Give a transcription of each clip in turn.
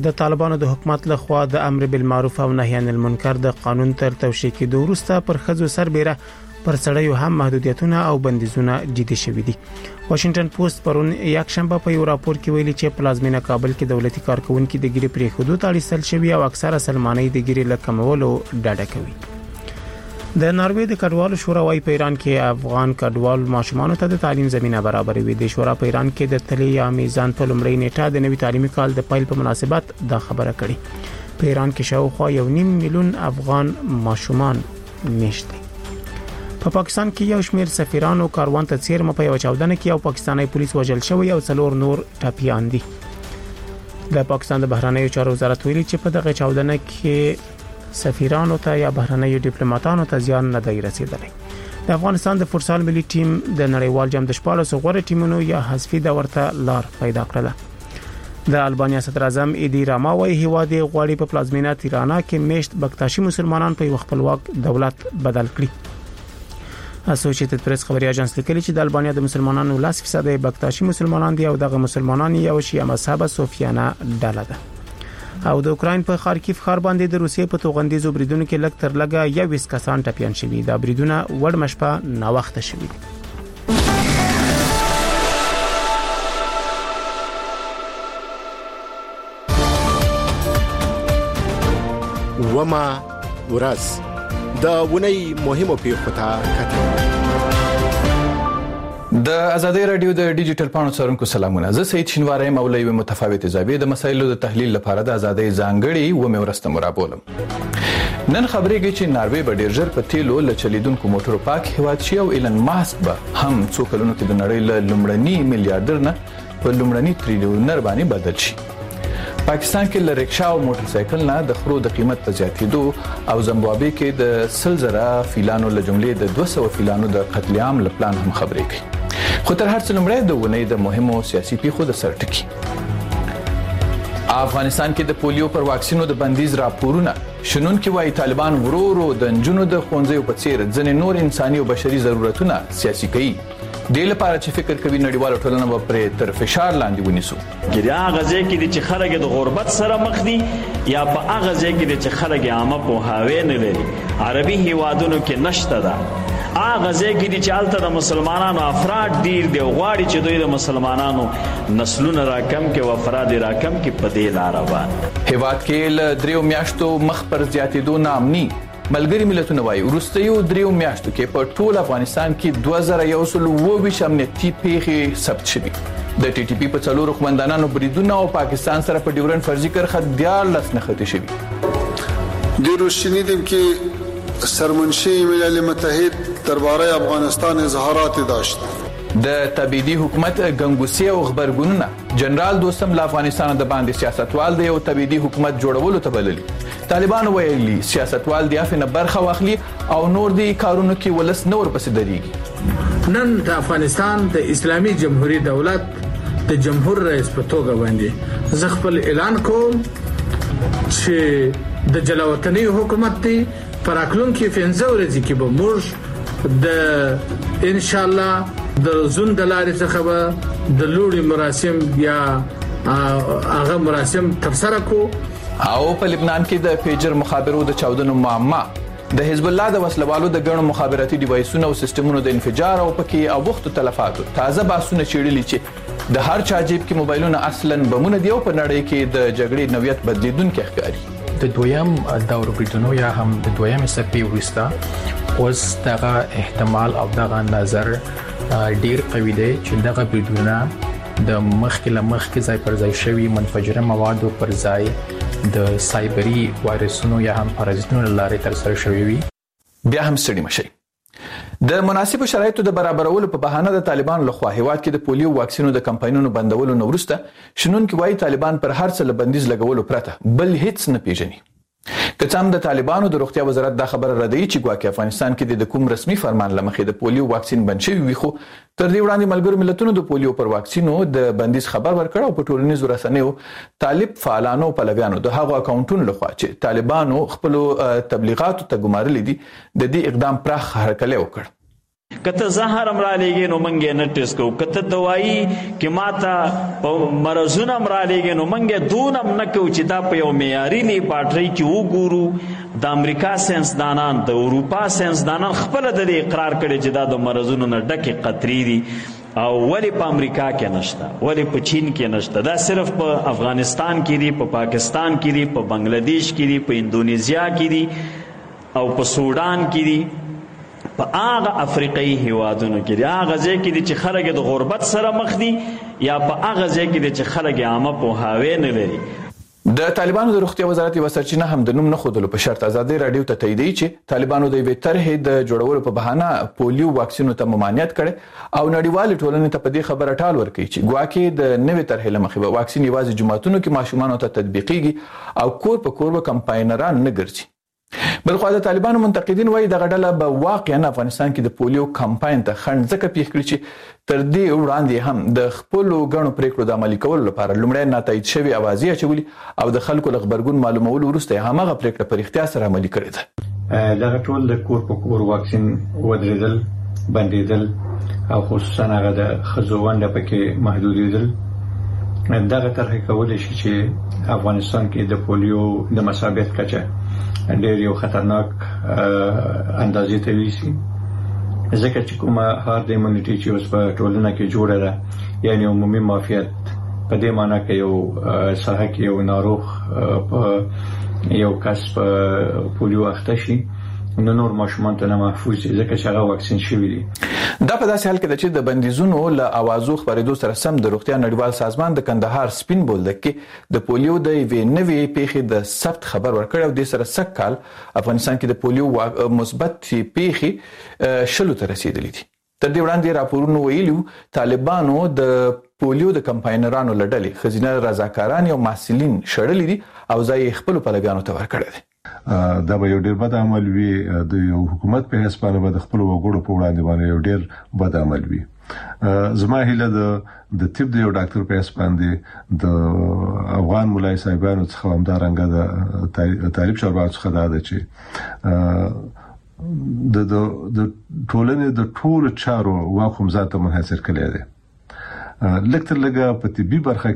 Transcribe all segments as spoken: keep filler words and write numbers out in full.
د طالبانو د حکومت له خوا د امر بالمعروف او نهي عن المنکر د قانون تر توشیح کېدو وروسته پر ښځو سربېره پر سړیو هم محدودیتونه او بندیزونه جدي شوي دي. واشنگټن پوسټ پرون یک شنبه په یو راپور کې ویلي چې پلازمینه کابل کې دولتي کارکونکو د ګیري پرې حدود اړیسل شوی او اکثره سلمانۍ د ګیري لکمولو ډاډه کوي. د ناروې د کډوالو شورا وايي په ایران کې افغان کډوال ماشومانو ته د تعلیم زمينه برابروي. د شورا په ایران کې د تلې یا میزان په لومړی نیټه د نوي تعلیمي کال د پیل په مناسبت دا خبره کړې. په ایران کې شاوخوا یو نیم میلیون افغان ماشومان مېشت دي. په پاکستان کې یو شمېر سفیرانو کاروان ته څیرمه په یو چاودنه کې یو پاکستانی پولیس وژل شوی او څلور نور ټپیان دي. د پاکستان د بهرنیو چارو وزارت ویلي چې په دغه چاودنه کې سفیرانو ته یا بهرنیو ډیپلوماټانو ته زیان نه دی رسیدلی. د افغانستان د فوتسال ملي ټیم د نړیوال جام د شپاړس غوړ ټیمونو یا حذفي د ورته لار پیدا کړله. د البانیا صدر اعظم ایدی راما وايي هیواد غواړي په پلازمینه تیرانا کې میشت بکتاشي مسلمانان په خپلواک دولت بدل کړي. اسوسییټډ پریس خبري اژانس لیکلي چې د البانیا د مسلمانانو لس فیصد بکتاشي مسلمانان دي او دغه مسلمانان یو شیعه مذهب صوفیانه ډله ده. او د اوکراین په خارکیف ښار باندې د روسیې په توغندیزو بریدونو کې لږ تر لږه یو ویس کسان ټپیان شوي. دا بریدونه وړ مشپه نا وخت شوي دي. وما ورځ د ونی مهمو پیښو ته کتل. د ازادي رادیو د ډیجیټل پاڼو څارونکو سلامونه. زه سید شینواری مولوی متفاوت زاویه د مسایلو د تحلیل لپاره د ازادي ځانګړي و مې ورسته مرابولم. نن خبرېږي چې ناروې به ډیر ژر په تیلو له چلیدونکو موټرو پاک هیواد شي او ایلن ماسک به هم څو کلونو کې د نړۍ له لومړني میلیارډر نه په لومړني تریلیونر باندې بدل شي. پاکستان کې ل رکشا او موټر سایکل نه د خرو د قیمت په زیاتېدو او زمبابوې کې د سل زره فیلانو له جملې د دوه سوه فیلانو د قتل عام له پلان هم خبرې کوي. خو تر هر څه لومړی د ونې د مهمو سیاسي پیښو د سر ټکی. افغانستان کې د پولیو پر واکسینو د بندیز راپورونه شنونکي وايي طالبان ورو ورو د نجونو د ښوونځیو په څیر ځینې نور انساني او بشري ضرورتونه سیاسي کوي. دې لپاره چې فکر کوي نړیواله ټولنه به پرې تر فشار لاندې ونیسو. ګریا غزه کې چې خلک د غربت سره مخ دي یا په هغه ځای کې چې خلک عامه په هاوی نه لري عربي هیوادونو کې نشته ده. هغه ځای کې چې الته د مسلمانانو افراد ډیر دی غواړي چې دوی د مسلمانانو نسلونه راکم کې او افراد راکم کې په دې لار روان. هیواد کې ل دریو میاشتو مخ پر زیاتېدو نامني ملګری ملتونه وايي وروستیو دریو میاشتو کې په ټول افغانستان کې دوه زره یو سل اووه ویشت امنیتي پیښې ثبت شوي. د ټي ټي پی په څلورو قومندانانو بریدونه او پاکستان سره په ډیورنډ فرضي کرښه دیارلس نښتې شوي. دیروز شنیدیم که سرمنشی ملل متحد درباره افغانستان اظهارات داشت. د تبعیدي حکومت ګنګوسي او خبرګونونه جنرال دوستم له افغانستان د باندې سیاستوال د یو تبعیدي حکومت جوړولو ته بللي. طالبان ویلي سیاستوال د افنه برخه واخلي او نور دي کارونو کې ولس نور پسې دريږي. نن د افغانستان د اسلامي جمهوریت دولت د جمهور رئیس په توګه باندې زه خپل اعلان کوم چې د جلاوطنۍ حکومت دی پر اکلون کې پنځه ورځې کې به موږ د ان شاء الله د زون د لارې څخه به د لوړي مراسم یا هغه مراسم ترسره کو. او په لبنان کې د پیجر مخابرو د چاودنو معما د حزب الله د وسلوالو د ګڼو مخابراتي ډیوایسونو او سیستمونو د انفجار او پکې او وخت تلفاتو تازه باسونه چیرلي چې د هر چا جیب کې موبایلونه اصلا بمونه دی او په نړۍ کې د جګړې نویت بدلیدونکو ښکاري. د دویم دور بریدونو یا هم د دویم سپي وستا اوس دغه احتمال او دغه نظر ډیر قوي دی چې دغه بریدونه د مخکې له مخکې ځای پر ځای شوي منفجره موادو پر ځای د سایبري وایرسونو یا هم پارازیتونو لارې تر سره شوي وي. بیا هم ستړي مشئ. د مناسبو شرایطو د برابرولو په بهانه د طالبانو لخوا هیواد کې د پولیو واکسینو د کمپاینونو بندولو نه وروسته شنونکي وايي طالبان پر هر څه له بندیز لګولو پرته بل هیڅ نه پیژني. که څه هم د طالبانو د روغتیا وزارت دا خبره ردوي چې ګواکې افغانستان کې د کوم رسمي فرمان لمخې د پولیو واکسین بند شوی وي خو تر دې وړاندې ملګرو ملتونو د پولیو پر واکسینو د بندیز خبر ورکړ او په ټولنیزو رسنیو طالب فعالانو پلویانو د هغو اکاونټونو لخوا چې طالبانو خپل تبلیغاتو ته ګمارلي دي د دې اقدام پراخ هرکلی وکړ. کته زهر امرا لګي نو منګه نه ټیسټ کو، کته دوايي کې ماته مرزونه امرا لګي نو منګه دونم نه کو چې دا په یو معیاري لیبارټري کې وګورو. د امریکا ساينسدانان د اروپا ساينسدانان خپل د اقرار کړي چې دا د مرزونو نه ډکه قطري دي، او ولی په امریکا کې نشته، ولی په چین کې نشته، دا صرف په افغانستان کې دي، په پاکستان کې دي، په بنگلاديش کې دي، په اندونیزیا کې دي، او په سودان کې دي، په هغه افریقایي هیوادونو کې دي، هغه ځای کې دي چې خلک د غربت سره مخ دي، یا په هغه ځای کې دي چې خلک عامه پوهاوی نه لري. د طالبانو د روغتیا وزارت یو سرچینه هم د نوم نه خودلو په شرط ازادي رادیو ته تایید چې طالبانو د وی طرحې د جوړولو په بهانه پولیو واکسینو ته ممانعت کړي، او نړیوال ټولنې ته په دې خبره ټال ورکړي چې ګواکې د نوې طرحې لمخې به واکسین یوازې جماعتونو کې ماشومان ته تطبیقيږي او کور په کور به کمپاینران نه ګرځي. بلخو د طالبانو منتقدین وایي د غډله به واقعا افغانستان کې د پولیو کمپاین ته خنډ ځکه پیښ کړی چې تر دې وړاندې هم د خپل غنو پریکړو د عملي کولو لپاره لومړی ناتایید شوی اوازې اچولي او د خلکو له خبرګون معلومولو وروسته همغه پریکړه په اختیار سره عملي کړې ده. دغه ټول د کور په کور واکسین ودرېدل، بندېدل او خصوصا هغه د ښځو ونډه پکې محدودېدل، دغه طرح کولای شي چې افغانستان کې د پولیو د مصابت کچه ډېر یو خطرناک اندازې ته ویسي، ځکه چې کومه هارد ایمونټي چې اوس په ټولنه کې جوړه ده، یعنی عمومي معافیت، په دې معنی کې یو ساحه کې یو ناروغ په یو کس په پولیو اخته شي نو نور ماشومان ته نه محفوظ دي ځکه چې هغه واکسین شوي دي. دا په داسې حال کې ده چې د بندیزونو له اوازو خبرېدو سره سم د روغتیا نړیوال سازمان د کندهار سپین بولدک کې د پولیو د یوې نوې پیښې د ثبت خبر ورکړی، او د سره سږ کال افغانستان کې د پولیو مثبت پیښې شلو ته رسیدلې دي. تر دې وړاندې راپورونو ویلي طالبانو د پولیو د کمپاینرانو له ډلې ښځینه رضاکاران او محصلین شړلي دي او ځای خپل پلګانو ته ورکړی دی. دا به یو ډیر بد عمل وي، د یو حکومت په حساب باندې د خپل وګړو په وړاندې باندې یو ډیر بد عمل وي. زما هیله د د طب د یو ډاکټر په حساب باندې د افغان مولای صاحبانو څخه همدارنګه د طالب شوربا څخه دا ده چې د د ټولنې د ټولو چارو واکوم ذاته منحصر کړي دي. لکتر لګه په طبي برخه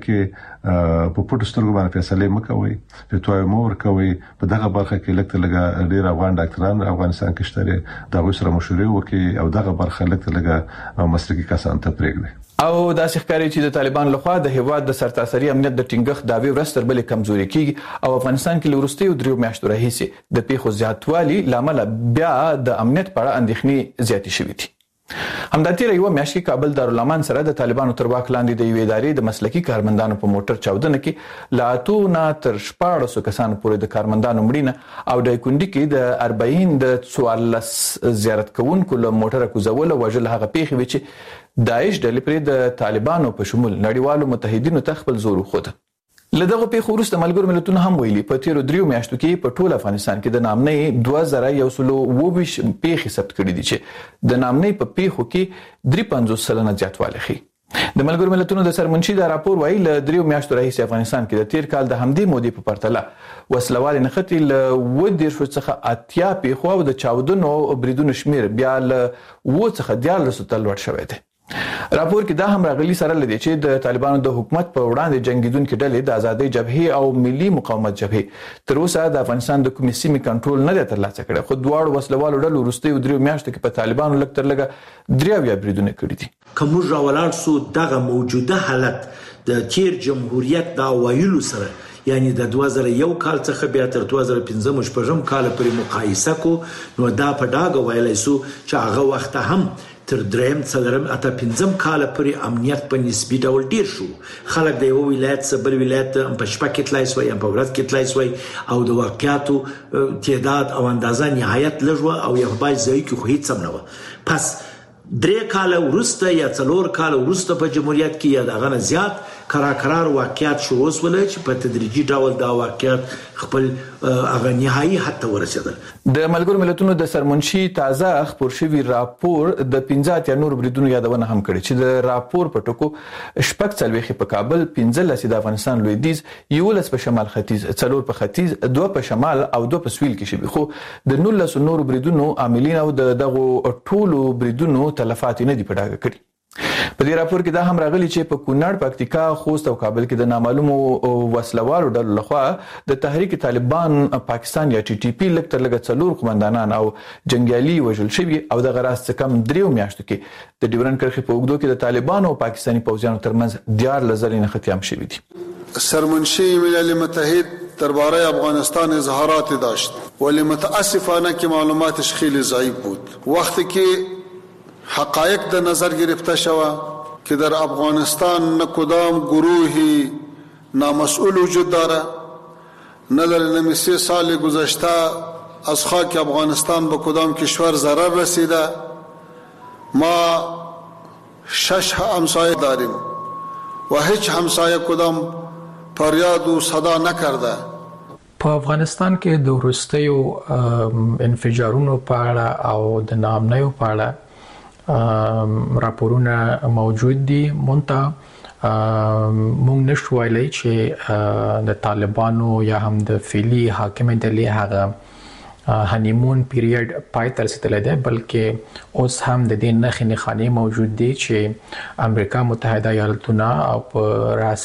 کې په پټو سترګو باندې فیصله مکوي، فتوا مور کوي، په دغه برخه کې لکتر لګه ډیر افغان ډاکټران افغانستان کې شته، دا سره مشورې وکي او دغه برخه لکتر لګه مسلکي کسان ته پرېږدي. او دا ښکاري چې د طالبان لخوا د هیواد د سرتاسري امنیت د ټینګښت داوی ورستر بل کمزوري کیږي، او افغانستان کې لورستي او دریو میاشتو راهیسي د پیښو زیاتوالي لامل بیا د امنیت په اړه اندېښنې زیاتې شوې دي. همدارتیر یو میاشت کې کابل دارالامان سره د طالبانو تر واک لاندې د یوې ادارې د مسلکي کارمندانو په موټر چاودنه کې لا اتو نه تر شپاړسو کسانو پورې د کارمندانو مړینه او د کندي کې د اربعین د څوارلس زیارت کوونکو له موټر کوزول او وژل هغه پیښې وي چې داعش ډلې پرې د طالبانو په شمول نړیوالو متحدینو ته خپل زور وښود. لدغه پیښو وروسته ملګرو ملتونو هم ویلي په تیرو دریو میاشتو کې په ټول افغانستان کې د نامنۍ دوه زره یو سل اووه پیښې ثبت کړي دي چې د نامنۍ په پیښو کې درې پنځوس سلنه زیاتوالی ښیي. د ملګرو ملتونو د سرمنشي دا راپور وایي له دریو میاشتو راهیسې افغانستان کې د تیر کال د همدې مودې په پرتله وسلوالې نښتې له اووه دېرشو څخه اتیا پیښو او د چاودنو بریدونو شمیر بیا له اووه څخه دیارلسو ته لوړ شوی دی. راپور کې دا هم راغلي سره لدی چې د طالبانو د حکومت په وړاندې جنگیدونکو ډلې د آزادۍ جبهې او ملي مقاومت جبهې تر اوسه د افغانستان د کومې سیمې کنټرول نه ترلاسه کړي، خو دواړو وسلوالو ډلو وروستیو دریو میاشتو کې په طالبانو لږ تر لږه درې اویا بریدونه کړي دي. کوم راولان سو دغه موجوده حالت د تیر جمهوریت د وایلو سره، یعنی د دوه زره یو کال څخه بیا تر دوه زره پنځم شپږم کال پورې مقایسه کو، نو دا په ډاګه ویلای سو چې هغه وخت هم تر دریم څلورم اته پنځم کال پورې امنیت په نسبي ډول ډیر شو. خلک د یو ولایت څخه بل ولایت په شپه کې تلای سوی، په ورځ کې تلای سوی، او د واقعیاتو تعداد او اندازه نهایت لږ او یو بای ځای کې خو هیڅ هم نه و. پس درې کال ورسته یا څلور کال ورسته په جمهوریت کې یا دغه نه زیات کرا قرار واقعیت شروع وسول چې په تدریجي ډول دا واقعیت خپل هغه نهایي حد ته ورسېدل. د ملګرو ملتونو د سرمنشي تازه خبر شوی راپور د پنځه اتیا نور بریدونو یادونه هم کړې چې د راپور په ټکو شپږ څلويخي په کابل، پنځه لس د افغانستان لویدیځ، یولس په شمال ختیځ، څلور په ختیځ، دوه په شمال او دوه په سویل کې شوی. خو د نولس نور بریدونو عاملین او د دغه ټولو بریدونو تلفات نه دي په ډاګه کړي. په دې راپور کې دا هم راغلي چې په کونړ، پکتیکا، خوست او کابل کې د نامعلومو وسلوالو ډلو لخوا د تحریک طالبان پاکستان یا ټي ټي پی لږ تر لږه څلور قومندانان او جنگیالي وژل شوي او د غراس کم دریو میاشتو کې د ډیورنډ کرښې په اوږدو کې د طالبانو او پاکستاني پوځیانو ترمنځ دیار لزلین ختیام شوي دي. سرمنشی ملل متحد درباره افغانستان اظهاراتی داشت ولی متاسفانه که معلوماتش خیلی ضعیف بود. وقتی که حقایق در نظر گرفته شود که در افغانستان نه کدام گروهی نامسئول وجود داره، نه در نمی سه سال گذشته از خاک افغانستان به کدام کشور ضرر رسیده. ما شش همسایه داریم و هیچ همسایه کدام فریاد و صدا نکرده. په افغانستان کې د وروستیو انفجارونو په اړه او د ناامنیو په اړه راپورونه موجود دي. مونته مونږ نشو ویلای چې د طالبانو یا هم د فعلی حاکم ډلې هغه هنیمون پیریډ پای ته رسیدلی دی، بلکې اوس هم د دې نښې نښانې موجود دي چې امریکا متحده ایالتونه او په راس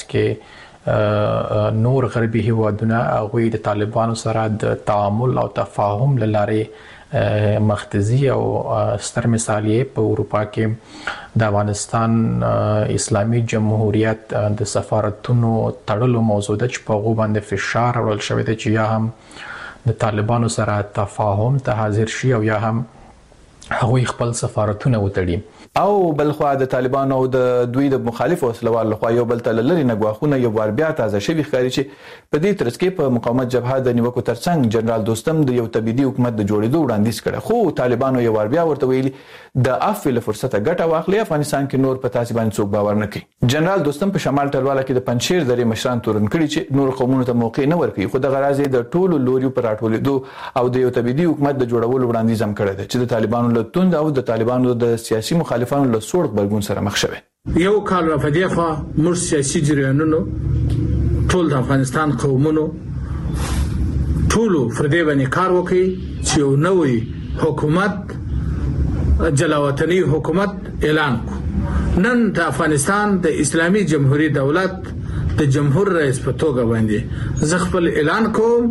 کې نور غربي هیوادونه هغوی د طالبانو سره د تعامل او تفاهم له لارې مختزی او ستر مثال یې په اروپا کې د افغانستان اسلامي جمهوریت د سفارتونو تړلو موضوع ده چې په هغو باندې فشار راوړل شوی دی چې یا هم د طالبانو سره تفاهم ته حاضر شي او یا هم هغوی خپل سفارتونه وتړي. او بلخوا د طالبانو او د دوی د مخالف وسلوال لخوا یو بل ته لری نګواخونه یو بار بیا تازه شوی ښکاري چې په دې ترڅ کې په مقاومت جبهه د نیوکو ترڅنګ جنرال دوستم د یو تبعیدي حکومت د جوړېدو وړاندیز کړ، خو طالبانو یو بار بیا ورته ویلي د عفو له فرصته ګټه واخلي، افغانستان کې نور په تاسو باندې څوک باور نه کوي. جنرال دوستم په شمال ټلواله کې د پنځشیر درې مشران تورن کړي چې نور قومونو ته موقع نه ورکړي، خو د غرازي د ټولو لوريو پر راټولېدو او د یو تبعیدي حکومت د جوړولو وړاندیز هم کړی دی چې د طالبانو له توند او د طالبانو د سیاسي مخالفانو له سوړ غبرګون سره مخ شوی. یو کال را پدې خوا موږ سیاسي جریانونو ټول د افغانستان قومونو ټولو فردي باندې کار وکړي چې یو نوې حکومت جلاوطني حکومت اعلان کړو. نن د افغانستان د اسلامي جمهوریت دولت د جمهور رئیس په توګه باندې زه خپل اعلان کوم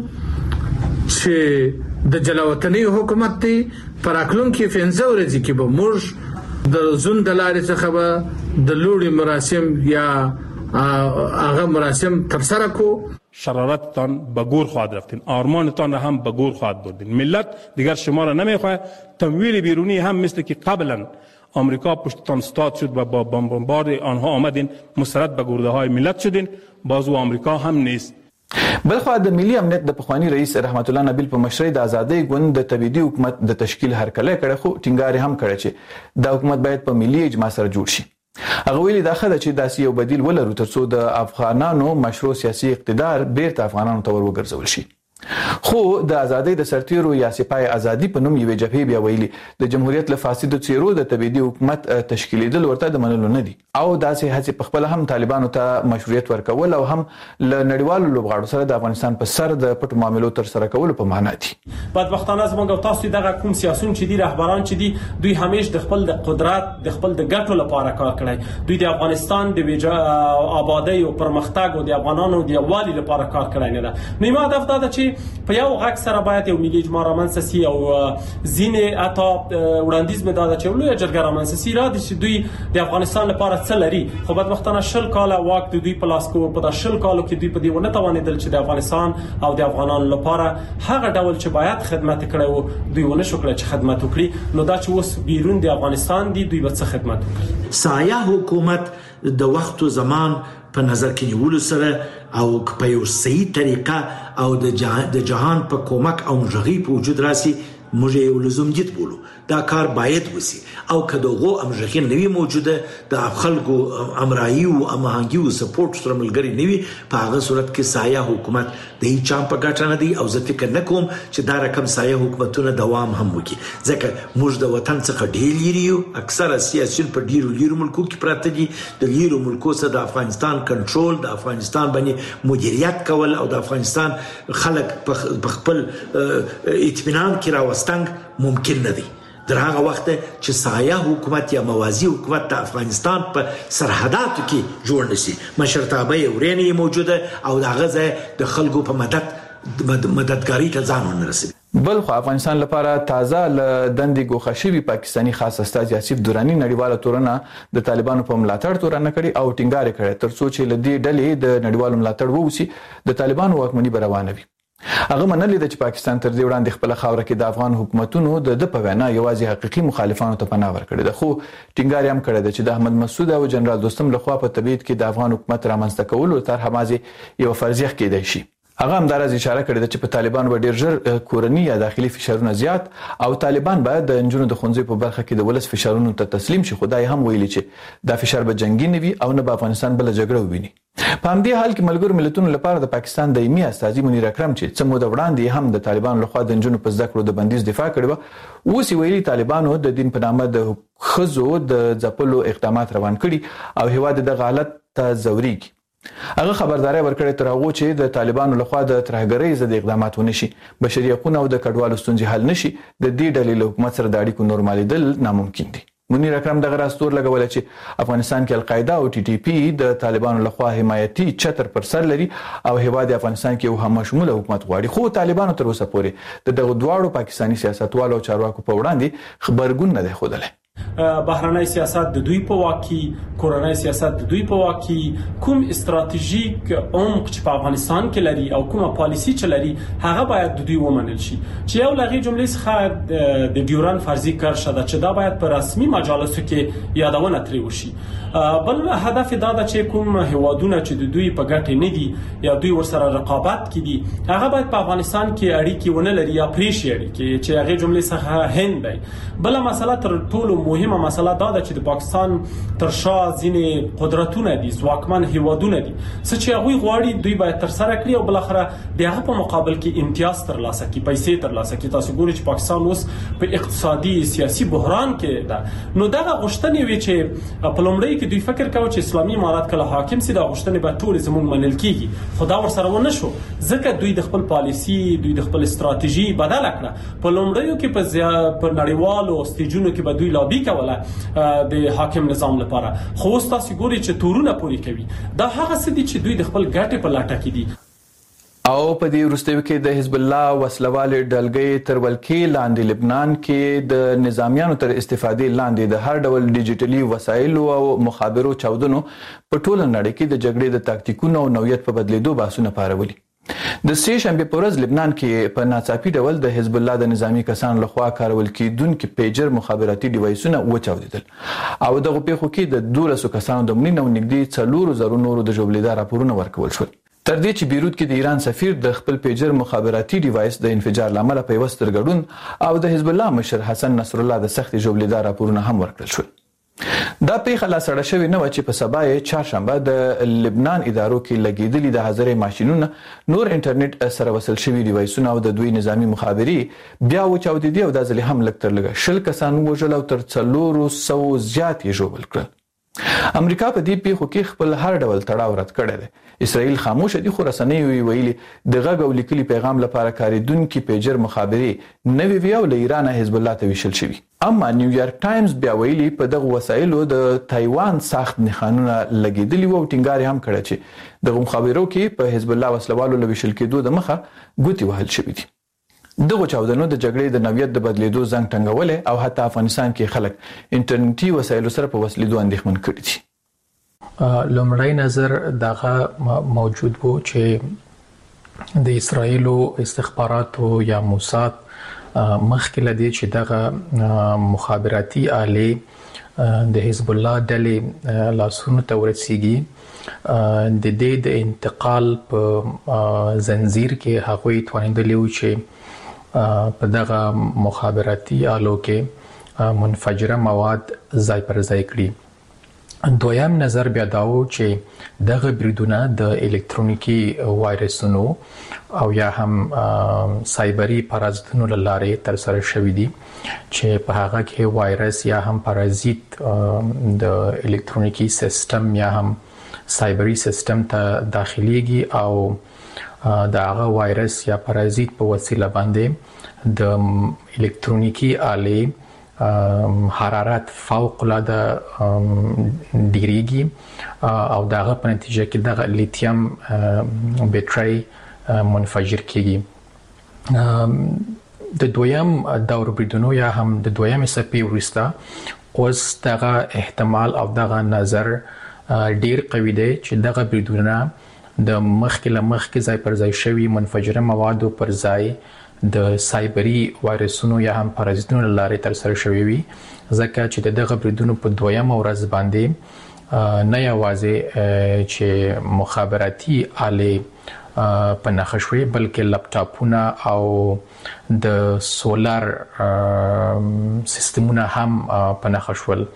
چې د جلاوطني حکومت دی پر اکلونکو پنځه ورځې کې به موږ د زون د لارې څخه به د لوړي مراسم یا هغه مراسم ترسره کو. شرارتتان به گور خواهد رفتین، آرمانتان را هم به گور خواهد بردین. ملت دیگر شما را نمیخواه. تمویل بیرونی هم مثل که قبلا آمریکا پشتتان ستاد شد و با بمبارد آنها آمدین مسترد به گرده های ملت شدین، بازو آمریکا هم نیست. بلخوا د ملي امنیت د پخوانی رئیس رحمت الله نبیل په مشرۍ د ازادۍ ګوند د تبعیدي حکومت د تشکیل هرکلی کړی، خو ټینګار هم کړی چې دا حکومت باید په ملي اجماع سره جوړ شي. هغه ویلي دا ښه ده چې داسې یو بدیل ولرو ترڅو د افغانانو مشروع سیاسي اقتدار بیرته افغانانو ته ور وګرځول شي. خو د ازادۍ د سرتیرو یا سپای ازادي په نوم یوې جبهې بیا ویلي د جمهوریت له فاسدو څیرو د تبعیدي حکومت تشکیلیدل ورته د منلو نه دي او داسې هڅې په خپل هم طالبانو ته مشروعیت ورکول او هم له نړیوالو لوبغاړو سره د افغانستان په سر د پټو معاملو تر سره کولو په معنا دي. بدبختانه زموږ او تاسو دغه کوم سیاسيون چې دي رهبران چې دي دوی همیش د خپل د قدرت د خپل د ګټو لپاره کار کړی، دوی د افغانستان د آبادی او پرمختګ او د افغانانو د یووالي لپاره کار کړی نه ده. نو ما هدف دا ده چې په یو غږ سره باید یو ملي اجماع رامنځته سي او ځینې اتا وړاندیز مې دا چې لوی جرګه رامنځته سي را دي چې دوی د افغانستان لپاره څه لري، خو بدبختانه شل کاله واک د دوی په لاس کې په شل کالو کې دوی په دې ونه توانېدل چې د افغانستان او د افغانانو لپاره هغه ډول چې باید خدمت کړي او دوی ونه شو کړی چې خدمت وکړي. نو دا چې اوس بیرون د افغانستان دي دوی به څه خدمت وکړي. سایه حکومت د وخت او زمان په نظر کې نیولو سره او په یو صحیح طریقه او د جهان په کومک او مجرغي په وجود راسي موږ یو لزوم دید بولو دا کار باید وسی او کدوغو امژغه نوی موجوده د خلکو امرایي او امهنګي او سپورټ سره ملګری نوی په هغه صورت کې سایه حکومت د هیڅ چا په ګټه نه دی او زه فکر نه کوم چې دا رقم سایه حکومتونه دوام هم وکړي ځکه موږ د وطن څخه ډیر لري یو اکثره سیاسيون په ډیرو لیرو ملکو کې پراته دي د لیرو ملکو سره د افغانستان کنټرول د افغانستان باندې مدیریت کول او د افغانستان خلک په خپل اطمینان کې راوستنګ ممکن نه دی در هغه وخت چې سایه حکومت یا موازی حکومت د افغانستان په سرحداتو کې جوړ نشي مشرتابه ورینه موجوده او د غزه د خلکو په مدد مددګاری ته ځان ونرسي بل خو افغانستان لپاره تازه ل دندې ګوښه شوی پاکستانی خاص استاذ یاسف دورانی نړیواله تورنه د طالبانو په ملاتړ تورنه کړي او ټینګار کړي ترڅو چې لدی ډلې د نړیوالو ملاتړ ووسی د طالبانو واکمنۍ روانه وي هغه منلې د پاکستان تر دې وړاندې خپل خاور کې د افغان حکومتونو د د په وینا یوازې حقيقي مخالفانو ته پناه ورکړي ده خو ټینګار هم کړی ده چې د احمد مسعود او جنرال دوستم لخوا په تبعید کې د افغان حکومت رامنځته کولو تر همازي یو فرضیه کېدای شي هغه هم دراز اشاره کړې ده چې په طالبان و ډیر ژر کورنی یا داخلي فشارونه زیات او طالبان باید د انجونو د خونځې په برخه کې د ولس فشارونو ته تسلیم شي خدای هم ویلي چې دا فشار به جنگي نه وي او نه به افغانستان بل جګړه وویني په همدې حال کې ملګرو ملتونو لپاره د پاکستان دایمي استازي منیر اکرم چې څه موده وړاندې هم د طالبان لخوا د انجونو په ذکر د بندیز دفاع کړې و اوس ویلي طالبانو د دین په نامه د خزو د ځپلو اقدامات روان کړي او هیواد د غالت ته زوريږي هغه خبرداري ورکړې تر هغه چې د طالبانو لخوا د ترهګرۍ ضد اقدامات ونشي بشري حقوق او د کډوالو ستونزې حل نشي د دې ډلې له حکومت سره د اړیکو نورمالېدل ناممکن دي منیر اکرم دغه راستور لګول چې افغانستان کې القاعده او ټي ټي پی د طالبانو لخوا حمایتي چتر پر سر لري او هیواد افغانستان کې یو هم شموله حکومت غواړي خو طالبانو تر اوسه پورې د دغه دواړو پاکستانی سیاستوالو او چارواکو په وړاندې خبرګون نه دی ښودلی بهرنۍ سیاست د دوی په واکي کورنۍ سیاست د دوی په واکي کوم استراتیژیک عمق چې په افغانستان کې لري او کومه پالیسی چې لري هغه باید د دوی ومنل شي چې یو لغې جملې څخه د ډیوران فرضي کرشه ده چې دا باید په رسمي مجالسو کې یادونه ترې وشي بل هدف دا ده چې کوم هوادونه چې د دوی په ګټه نه دي یا دوی ورسره رقابت کوي هغه باید په افغانستان کې اړیکې ونه لري یا پریشي اړیکې چې هغه جملې څخه هند دی بل مسله تر ټولو مهمه مسله دا ده چې د پاکستان تر شا ځینې قدرتونه دي ځواکمن هیوادونه دي چې هغه غواړي دوی باید تر سره کړي او بل اخره دغه په مقابل کې امتیاز تر لاسه کړي پیسې تر لاسه کړي تاسو ګورئ چې پاکستان اوس په اقتصادي سیاسي بحران کې ده نو دغه غوښتنې وی چې په لومړی کې دوی فکر کاوه چې اسلامي امارات کله حاکم سي دا غوښتنې به ټول زموږ منل کیږي خدا ور سره ونه شو ځکه دوی د خپل پالیسی دوی د خپل استراتیژي بدل کړه په لومړیو کې په نړیوالو استیجونو کې به دوی لابي کوله د حاکم نظام لپاره خو اوس تاسو ګورئ چې تورونه پوری کوي دا هغه څه دي چې دوی د خپل ګټې په لټه کې دي او په دې وروستیو کې د حزب الله وسلوال ډلګۍ تر ولکې لاندې لبنان کې د نظامیانو تر استفادې لاندې د هر ډول ډیجیټلي وسایلو او مخابرو چاودنو په ټوله نړۍ کې د جګړې د تاکتیکونو او نوعیت په بدلیدو بحثونه پارولي د سې شنبه په ورځ لبنان کې په ناڅاپي ډول د حزب الله د نظامی کسان لخوا کارول کېدونکو پیجر مخابراتي ډیوایسونه وچاودیدل او دغه پیښو کې د دولسو کسانو د مړینې او نږدې څلور زره نورو د ژوبلیدا راپورونه ورکول شول تر دې چې بیروت کې د ایران سفیر د خپل پیجر مخابراتي ډیوایس د انفجار لامل په وستر غړون او د حزب الله مشر حسن نصر الله د سخت ژوبلیدا راپورونه هم ورکړل شول دا پیښه لا سړه شوې نه و چې په سبا یې چهارشنبه د لبنان ادارو کې لګیدلي د هزارې ماشينونه نور انټرنیټ سره وصل شوي ډیوایسونه او د دوی نظامی مخابري بیا وچاودېدي او د ځلې هم لږ تر لږه شل کسان وژل او تر څلورو سو زیات یې ژوبل کړل امریکا په دې پیښو کې خپل هر ډول تړاو رد کړی دی اسرائیل خاموش دي خو رسنۍ ویلي د غږ او لیکلي پیغام لپاره کاریدونکو پیجر مخابري نوی ویو له ایران حزب الله ته ویشل شوی اما نیویارک ټایمز بیا ویلي په دغه وسایلو د تایوان ساخت نښانونه لګیدلي وو ټینګار هم کړی چې د مخابرو کې په حزب الله وسلوالو له ویشل کېدو د مخه ګوتی وهل شوی دي دغه چاودنو د جګړې د نوعیت د بدلیدو زنګ ټنګولې او حتی افغانستان کې خلک انټرنیټي وسایلو سره په وسلیدو اندېښمن کړي دي لومړی نظر دغه موجود وو چې د اسرایلو استخباراتو یا موساد مخکې لدی چې دغه مخابراتي آلې د حزب الله ډلې لاسونو ته ورسیږي د دې د انتقال په زنجیر کې هغوی توانیدلی و چې په دغه مخابراتي آلو کې منفجره مواد ځای پر ځای کړي. دویم نظر بیا داو چې دغه بریدونه د الکترونیکی وایرسونو او یا هم سایبری پارازیتونو لاره تر سره شوې دي چې په هغه کې وایرس یا هم پارازیت د الکترونیکی سیستم یا هم سایبری سیستم ته داخليږي او د هغه وایرس یا پارازیت په وسیله باندې د الکترونیکی آلې حرارت فوق العاده ډیریږي او دغه په نتیجه کې دغه لیتیم بیټری منفجر کیږي. د دویم دور بریدونو یا هم د دویم سپی ورستا اوس دغه احتمال او دغه نظر ډیر قوي دی چې دغه بریدونه د مخکې له مخکې ځای پر ځای شوي منفجره موادو پر ځای د سایبری وایرسونو یا هم پارازیتونو لاره تر سره شوي وي ځکه چې د دغه بریدونو په دویم ورځ باندې نه یوازې چې مخابراتي آلې په نښه شوي بلکې لپټاپونه او د سولار سیستمونه هم په نښه شول.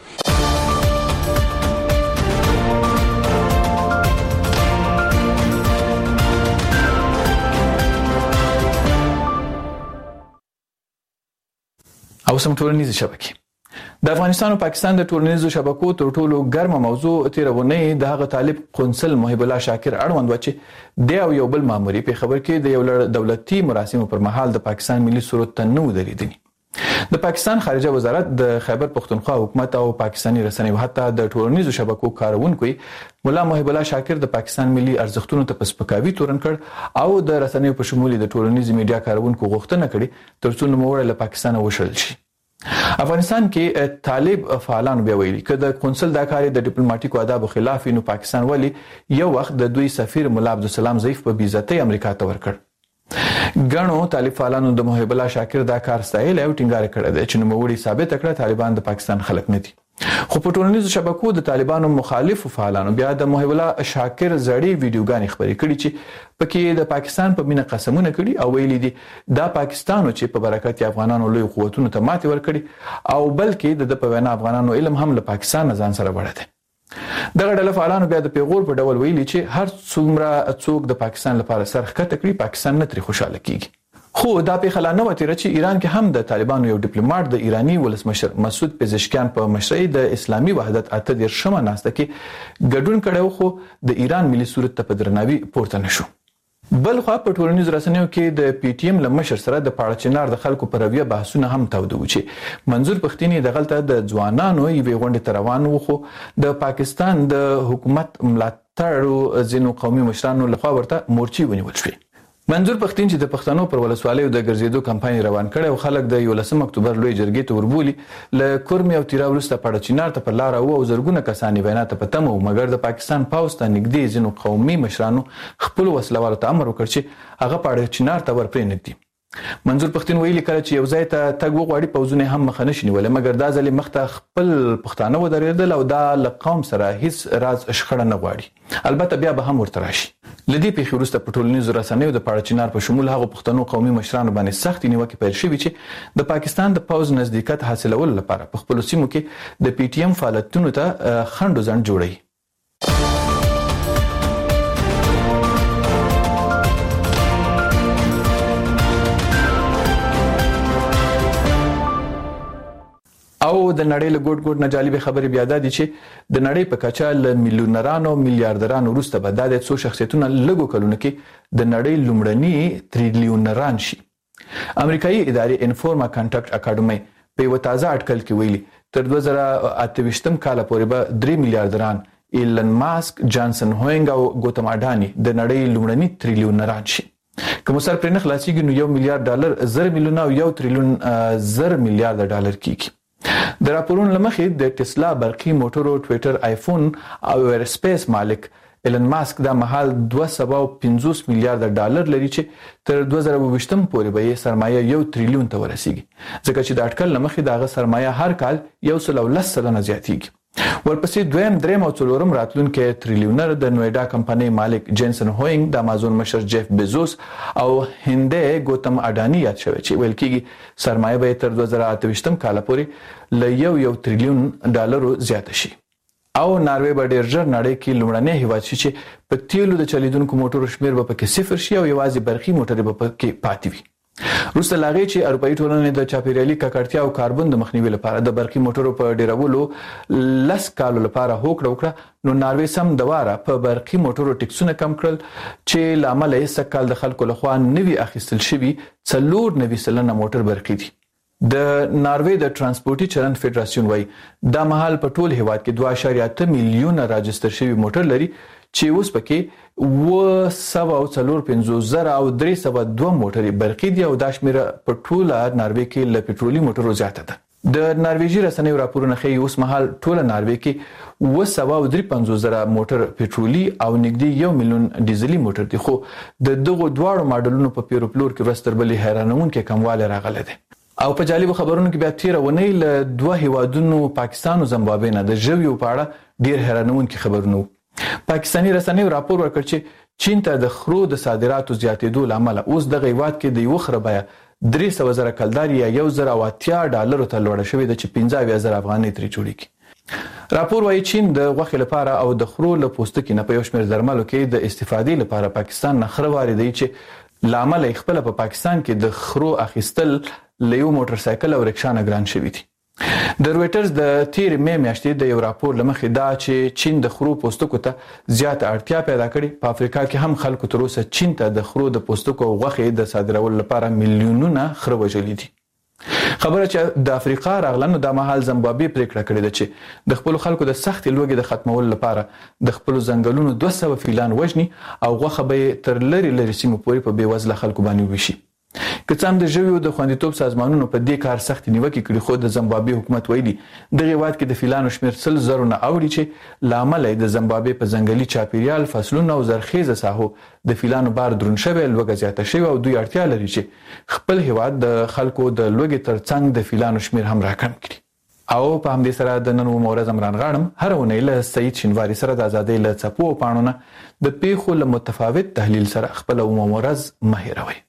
او سم ټولنیز شبکې د افغانستان او پاکستان د ټولنیزو شبکو تر ټولو ګرمه موضوع تیرونه د هغه طالب قونسل محب الله شاکر اړوند و چې د یو بل ماموري په خبر کې د یو دولتي مراسمو پر مهال د پاکستان ملي سرود ته نو دریدنی. د پاکستان خارجه وزارت د خیبر پختونخوا حکومت او پاکستاني رسنیو حتی د ټولنیزو شبکو کارونکو مولا محب الله شاکر د پاکستان ملي ارزښتونو ته پسپکاوي تورن کړ او د رسنیو په شمول د ټولنیزو میډیا کارونکو غوښتنه کړې ترڅو نوموړی له پاکستان وشړل شي. افغانستان کې طالب فعالان بیا ویلي چې د قونسل د کاري د ډیپلوماټیکو آدابو خلاف نو پاکستان ولی یو وخت د دوی سفیر مولا عبدالسلام ضیف په بیزتۍ امریکا ته ورکړ. ګڼو طالب فعالانو د محب الله شاکر دا کار ستایل او ټینګار کړی دی چې نوموړي ثابت کړ طالبان د پاکستان خلک نه دي. خو په ټولنیزو شبکو د طالبانو مخالفو فعالانو بیا د محب الله شاکر زړی ویډیوګانې خبرې کړي چې پکې د پاکستان په مینه قسمونه کړي او ویلي دي دا پاکستانو چې په برکت افغانانو لوی قوتونو ته ماتې ورکړي او بلکې د په وینا افغانانو علم هم له پاکستان ځان سره وړي دي. دغه ډله فعالانو بیا د پیغور په ډول ویلي چې هر څومره څوک د پاکستان لپاره سرخکته کړي پاکستان نه ترې خوشاله کیږي. خو دا پیښه لا نه وتیره چې ایران کې هم د طالبانو یو ډیپلوماټ د ایرانی ولسمشر مسعود پزشکیان په مشرۍ د اسلامي وحدت اته د شمه ناسته کې ګډون کړو خو د ایران ملي صورت ته په درناوي پورته نشو. بل خو په ټولنیزو رسنیو کې د پی ټی ایم له مشر سره د پاړچنار د خلکو پر رویه بحثونه هم تاوده و چې منظور پښتینی د غلطه د ځوانانو یوې غونډې ته روان و خو د پاکستان د حکومت ملاتړ ځینو قومي مشرانو لخوا ورته مورچی ونیول شوې. منظور پښتين چې د پښتنو پر ولسوالیو د ګرځېدو کمپاین روان کړي او خلک د یولسم اکتوبر لوی جرګې ته وربولي ل کورمي او تیرا ورسته پړچینار ته پر لار او زرګونه کسانی وینا ته پتم او مګر د پاکستان پاوسټ نګدي ځینو قومي مشرانو خپل وسلوالو ته امر وکړ چې هغه پړچینار ته ورپرې نږدې. منظور پښتين ویلي کړ چې یو ځای ته تګ وغواړي پوزونه هم مخ نه شنی ولې مګر دا ځلې مخته خپل پښتانه ودرېدل او دا لقوم سره هیڅ راز شخړه نه غواړي. البته بیا به هم ورته راشي. لدی په خروسته په ټولنیزو رسنیو د پاړچینار په شمول هغه پښتنو قومي مشرانو باندې سخت نیوکه پیل شوې چې د پاکستان د پوز نزدېکت حاصلول لپاره په خپل سیمو کې د پی ټی ایم فعالیتونو ته خنډ ځند جوړي. او د نړۍ له ګډ ګډ نه جالب خبرې بیا د دي چې د نړۍ په کچه ل میلیونرانو میلیارډرانو وروسته به د څو شخصیتونو لګو کلونه کې د نړۍ لومړني تریلیونران شي. امریکایي ادارې انفورما کانټاکټ اکیډمي په یو تازه اټکل کې ویلي تر دوه زره اته ویشتم کال پورې به درې میلیارډران ایلن ماسک، جانسن هوینګ او ګوتم اډانی د نړۍ لومړني تریلیونران شي. کوم سر پر نه خلاصيږي نو یو میلیارډ ډالر زر میلیون او یو تریلیون زر میلیارډ ډالر کیږي. د راپورونو لمخې د ټسلا برقي موټرو، ټویټر، آیفون او ایرسپیس مالک ایلن ماسک د مهال دوه سوه پنځوس میلیارډ ډالر لري چې تر دوه زره اووه ویشتم پورې به یې سرمایه یو تریلیون ته ورسیږي ځکه چې د اټکل لمخې دغه سرمایه هر کال یو سل او لس سلنه زیاتیږي. ورپسې دویم دریم او څلورم راتلونکي تریلیونر د نویډا کمپنۍ مالک جنسن هوینګ، د امازون مشر جیف بیزوس او هندي ګوتم اډانی یاد شوی چې ویل کېږي سرمایه به تر دوه زره اته ویشتم کال پورې ل یو یو تریلیون ډالرو زیات شي او ناروې به ډیر ژر نړۍ کې لومړنی هیواد شي چې په تیلو د چلیدونکو موټرو شمیر به پکې صفر شي او یوازې برقي موټرې به پکې پاتې وي. روسته لاغي چې اروپאי ټولنې د چاپیریالي ککړتیا او کاربن د مخنیوي لپاره د برقي موټرو په ډیرولو لس کالو لپاره هوکړه وکړه، نو ناروې سم دواره په برقي موټرو ټیکسونه کم کړل چې لامل یې سکهال د خلکو لخوا نوي اخیستل شوي څلور نوي سلنه موټر برقي دي. د ناروې د ترانسپورتي چلند فدراسیون وايي دا مهال په ټول هیواد کې دوه اعشاریه اته میلیونه راجستر شوي موټر لري چې اوس پکې و سبا او څلور پنځوس زره او درې سوه دوه موټرې برقي دي او دا شمیره په ټوله ناروې کې له پټرولي موټرو زیاته ده. د نارویجي رسنیو راپورونه ښیي اوس مهال ټوله ناروې کې و سوه او درې پنځوس زره موټر پټرولي او نږدې یو میلیون ډیزلي موټر دي، خو د دغو دواړو ماډلونو په پیرو پلور کې ورځ تر بلې حیرانونکی کموالی راغلی دی. او په جالب خبرونو کې بیا تیر ونی له دوه هیوادونو پاکستان او زمبابوې نه د ژویو په اړه ډیر حیرانونکي خبرونه. پاکستاني رسنیو راپور ورکړ چې چین ته د خرو د صادراتو زیاتېدو لامل اوس دغه هیواد کې د یو خره بیه درې سوه زره کلدار یا یو زره او اتیا ډالرو ته لوړه شوې ده چې پنځه اویا زره افغانۍ ترې جوړیږي. راپور وايي چین د غوښې لپاره او د خرو له پوستکي نه په یو شمېر درملو کې د استفادې لپاره پاکستان نه خره واردوي چې لامل یې خپله په پاکستان کې د خرو اخیستل له یو موټر سایکل او رکشا نه ګران شوي دي. د رويټرز د تیر مې میاشتې د یو راپور لمخې دا چې چین د خرو پوستکو ته زیات اړتیا پیدا کړي، په افریقا کې هم خلکو تر اوسه چین ته د خرو د پوستکو او غوښې د صادرولو لپاره میلیونونه خره وژلي دي. خبره چې د افریقا راغله نو د مهال زمبابوې پریکړه کړې ده چې د خپل خلکو د سخت لوږې د ختمولو لپاره د خپل ځنګلونو دوه سوه فیلان وژني او غوښه به تر لری لری سیمو پورې په بیوزله خلکو باندې وشي. که څه هم د ژویو د خوندیتوب سازمانونو په دې کار سخت نیوکې کړي، خو د زمبابوې حکومت ویلي دغه هیواد کې د فیلانو شمیر سل زرو نه اوړي چې لامل یې د زمبابوې په ځنګلي چاپیریال، فصلونو او زرخیزه ساحو د فیلانو بار دروند شوی، لوږه زیاته شوې او دوی اړتیا لري چې خپل هیواد د خلکو د لوږې ترڅنګ د فیلانو شمیر هم راکم کړي. او په همدې سره د نن مورز عمران غاړم هر اونۍ له سعید شینواری سره د ازادۍ له څپو او پاڼو نه د پیښو له متفاوت تحلیل سره خپل مورز مهیروي.